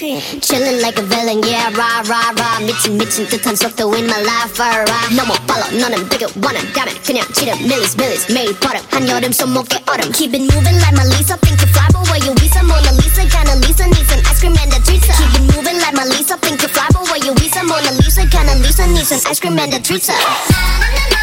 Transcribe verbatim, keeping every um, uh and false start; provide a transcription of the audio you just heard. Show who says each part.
Speaker 1: Chillin' like a villain, yeah, rah, rah, rah. 미친 미친 듯한 속도 in my life, alright. 너무 빨라, 너는 되게 원한다면 그냥 지름 밀리스 밀리스 매일 버릇 한여름 손목에 얼음. Keep it moving like my Lisa, think you fly, but where you Visa? Mona Lisa, kinda Lisa, needs an ice cream and a treat. Keep it moving like my Lisa, think you fly, but where you Visa? Mona Lisa, kinda Lisa, needs an ice cream and a treat.